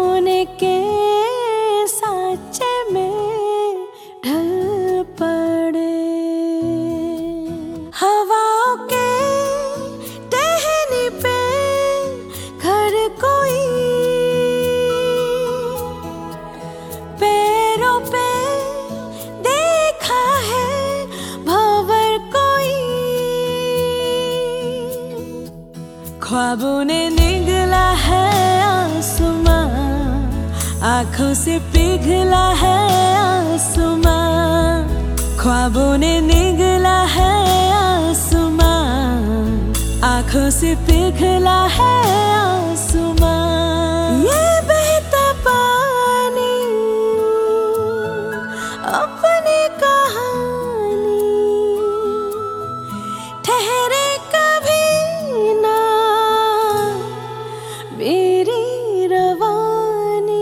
सोने के सांचे में ढल पड़े, हवाओं के टहनी पे घर कोई, पैरों पे देखा है भंवर कोई, ख्वाबों ने निगला है आसमां, आंखों से पिघला है आसमां, ख्वाबों ने निगला है आसमां, आंखों से पिघला है आसमां। ये बहता पानी अपनी कहानी, ठहरे कभी ना मेरी रवानी।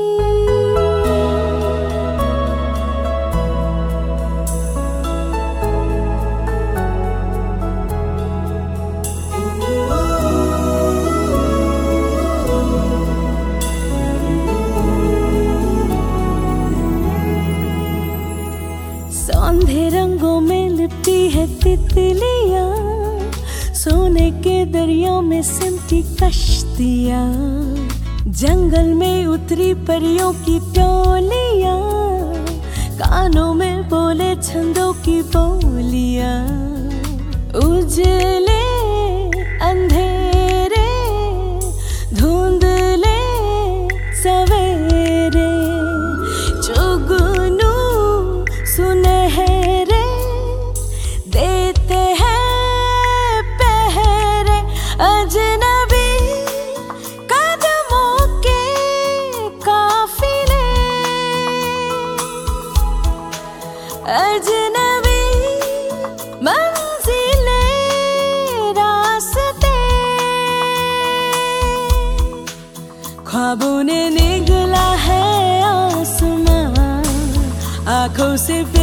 सौंधे रंगों में लिपटी है तितलियां, सोने के दरिया में सिमटी कश्तियां, जंगल में उतरी परियों की टोलियां, कानों में बोले छंदों की बोलियां, उजले अंधेरे धुंधले सवेरे, जुगनू सुनहरे देते हैं पहरे, अजनबी कदमों के काफिले, अजनबी मंजिले रास्ते, ख्वाबों ने निगला है आसमां, आंखों से